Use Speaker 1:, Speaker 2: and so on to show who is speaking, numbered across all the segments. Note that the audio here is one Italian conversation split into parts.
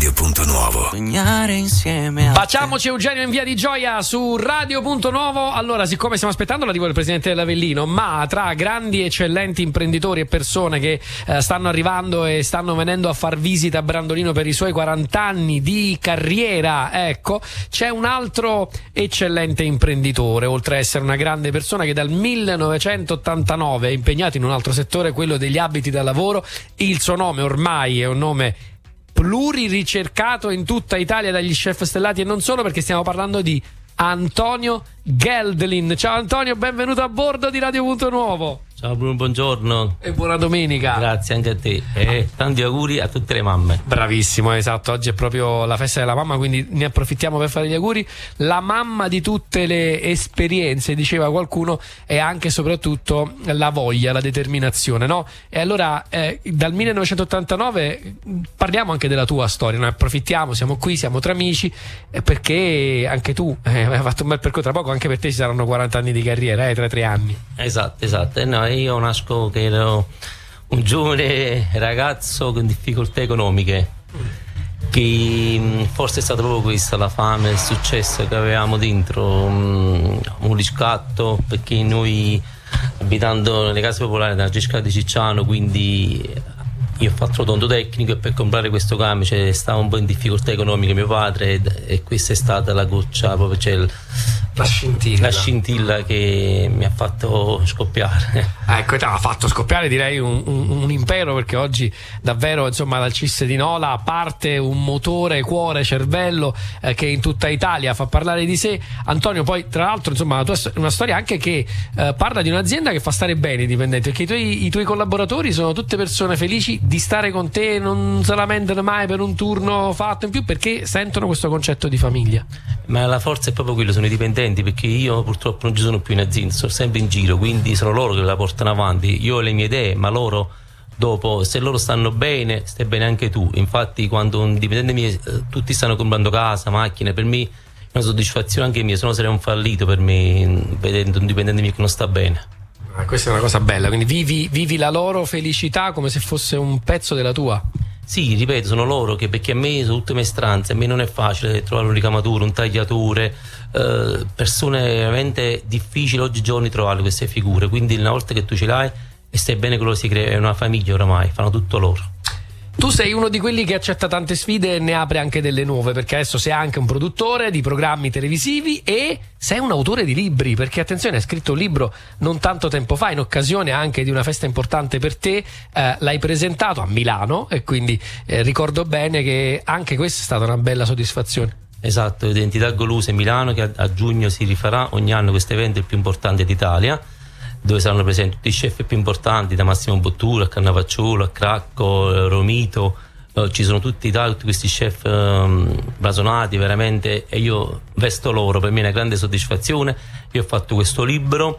Speaker 1: Radio Punto Nuovo.
Speaker 2: Sognare insieme a
Speaker 3: Facciamoci Eugenio in Via di Gioia su Radio Punto Nuovo. Allora, siccome stiamo aspettando l'arrivo del presidente dell'Avellino, ma tra grandi eccellenti imprenditori e persone che stanno arrivando e stanno venendo a far visita a Brandolino per i suoi 40 anni di carriera, ecco, c'è un altro eccellente imprenditore, oltre a essere una grande persona che dal 1989 è impegnato in un altro settore, quello degli abiti da lavoro. Il suo nome ormai è un nome pluriricercato in tutta Italia dagli chef stellati e non solo, perché stiamo parlando di Antonio Geldlin. Ciao Antonio, benvenuto a bordo di Radio Punto Nuovo.
Speaker 4: Ciao Bruno, buongiorno.
Speaker 3: E buona domenica.
Speaker 4: Grazie anche a te e tanti auguri a tutte le mamme.
Speaker 3: Bravissimo, esatto, oggi è proprio la festa della mamma, quindi ne approfittiamo per fare gli auguri. La mamma di tutte le esperienze, diceva qualcuno, è anche e soprattutto la voglia, la determinazione, no? E allora dal 1989 parliamo anche della tua storia, ne approfittiamo, siamo qui, siamo tra amici, perché anche tu hai fatto un bel percorso, tra poco anche per te ci saranno 40 anni di carriera, tra 3 anni.
Speaker 4: Esatto, no, io nasco che ero un giovane ragazzo con difficoltà economiche, che forse è stata proprio questa la fame, il successo che avevamo dentro, un riscatto, perché noi abitando nelle case popolari della Gesca di Cicciano, quindi io ho fatto l'odontotecnico e per comprare questo camice stava un po' in difficoltà economica mio padre e questa è stata la goccia, proprio la scintilla che mi ha fatto scoppiare.
Speaker 3: Ecco, ti ha fatto scoppiare, direi un impero, perché oggi davvero, insomma, dal CIS di Nola parte un motore cuore cervello che in tutta Italia fa parlare di sé. Antonio, poi tra l'altro, insomma, la tua è una storia anche che parla di un'azienda che fa stare bene i dipendenti, perché i tuoi collaboratori sono tutte persone felici di stare con te, non se lamentano mai per un turno fatto in più, perché sentono questo concetto di famiglia.
Speaker 4: Ma la forza è proprio quello, sono i dipendenti, perché io purtroppo non ci sono più in azienda, sono sempre in giro, quindi sono loro che la portano avanti. Io ho le mie idee, ma loro dopo, se loro stanno bene, stai bene anche tu. Infatti quando un dipendente mio, tutti stanno comprando casa, macchine, per me è una soddisfazione anche mia, se no sarei un fallito per me vedendo un dipendente mio che non sta bene.
Speaker 3: Questa è una cosa bella, quindi vivi la loro felicità come se fosse un pezzo della tua.
Speaker 4: Sì, ripeto, sono loro che, perché a me sono tutte maestranze, a me non è facile trovare un ricamatore, un tagliatore, persone veramente difficili oggigiorno trovare queste figure, quindi una volta che tu ce l'hai e stai bene con loro, si crea una famiglia oramai, fanno tutto loro.
Speaker 3: Tu sei uno di quelli che accetta tante sfide e ne apre anche delle nuove, perché adesso sei anche un produttore di programmi televisivi e sei un autore di libri, perché attenzione, hai scritto un libro non tanto tempo fa, in occasione anche di una festa importante per te, l'hai presentato a Milano e quindi ricordo bene che anche questa è stata una bella soddisfazione.
Speaker 4: Esatto, Identità Goluse Milano, che a giugno si rifarà ogni anno questo evento, il più importante d'Italia, dove saranno presenti tutti i chef più importanti, da Massimo Bottura a Cannavacciulo, a Cracco, Romito, ci sono tutti questi chef blasonati veramente, e io vesto loro, per me è una grande soddisfazione. Io ho fatto questo libro,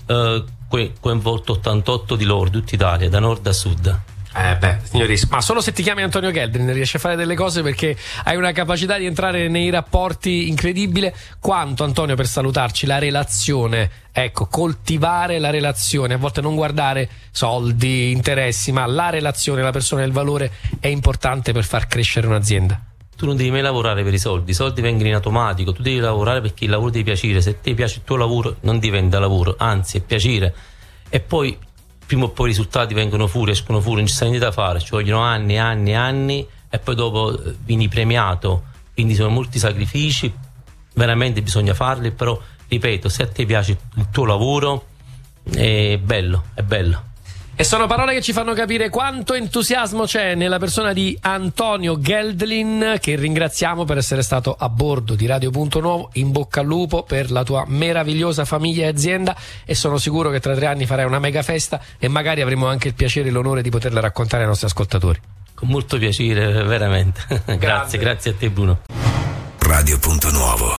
Speaker 4: coinvolto 88 di loro, tutta Italia, da nord a sud.
Speaker 3: Ma solo se ti chiami Antonio Geldlin riesci a fare delle cose, perché hai una capacità di entrare nei rapporti incredibile. Quanto, Antonio, per salutarci, la relazione, ecco, coltivare la relazione, a volte non guardare soldi, interessi, ma la relazione, la persona e il valore è importante per far crescere un'azienda.
Speaker 4: Tu non devi mai lavorare per i soldi vengono in automatico, tu devi lavorare perché il lavoro ti piace. Se ti piace il tuo lavoro non diventa lavoro, anzi è piacere, e poi prima o poi i risultati vengono fuori, escono fuori, non ci sta niente da fare, ci vogliono anni e poi dopo vieni premiato, quindi sono molti sacrifici, veramente bisogna farli, però ripeto, se a te piace il tuo lavoro è bello.
Speaker 3: E sono parole che ci fanno capire quanto entusiasmo c'è nella persona di Antonio Geldlin, che ringraziamo per essere stato a bordo di Radio Punto Nuovo. In bocca al lupo per la tua meravigliosa famiglia e azienda, e sono sicuro che tra 3 anni farai una mega festa e magari avremo anche il piacere e l'onore di poterla raccontare ai nostri ascoltatori.
Speaker 4: Con molto piacere, veramente. Grazie a te Bruno.
Speaker 1: Radio Punto Nuovo.